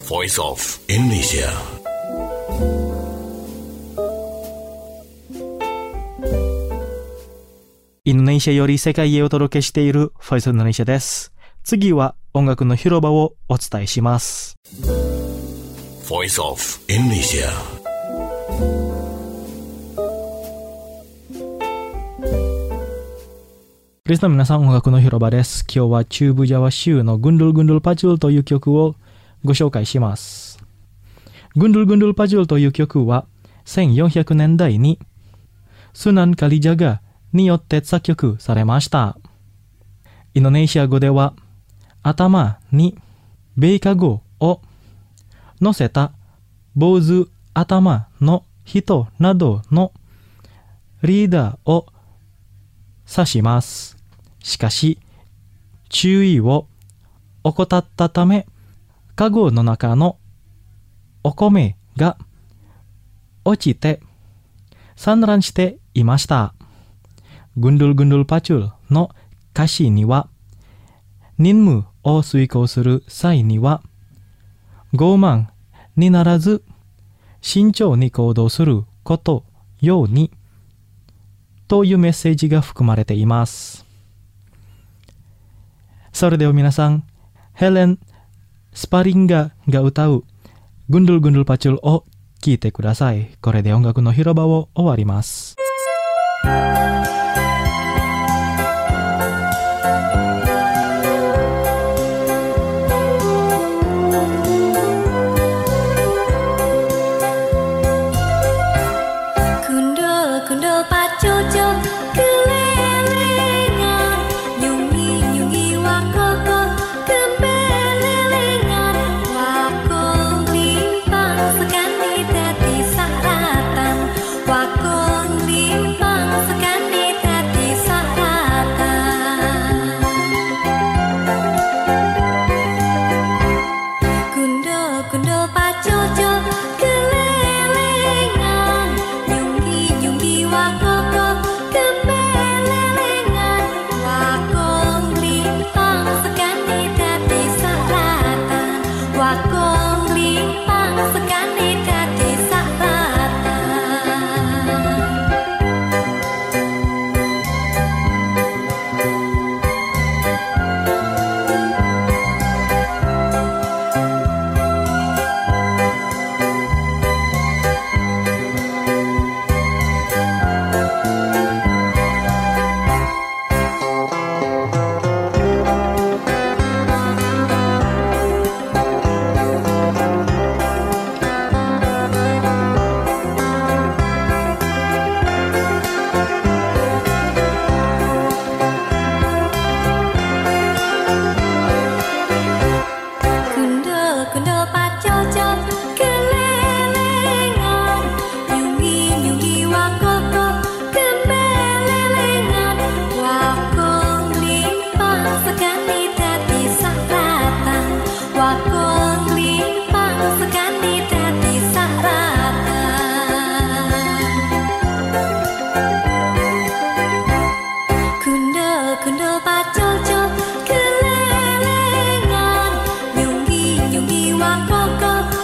Voice of Indonesia. Indonesia より世界へお届けしている Voice of Indonesia です。次は音楽の広場をお伝えします。 Voice of Indonesia. リスナーの皆さん、音楽の広場です。今日は中部ジャワ州のグンドゥルグンドゥルパチュルという曲をご紹介します。グンドゥルグンドゥルパチュルという曲は1400年代にスナン・カリジャガによって作曲されました。インドネシア語では頭にベイカゴを乗せた坊主頭の人などのリーダーを指します。しかし、注意を怠ったため、カゴの中のお米が落ちて散乱していました。グンドゥルグンドゥルパチュルの歌詞には、任務を遂行する際には、傲慢にならず、慎重に行動することように、というメッセージが含まれています。それでは皆さん、ヘレン・スパリンガが歌うグンドゥルグンドゥルパチュルを聴いてください。これで音楽の広場を終わります。 Kelelengan, nyungi-nyungi wakoko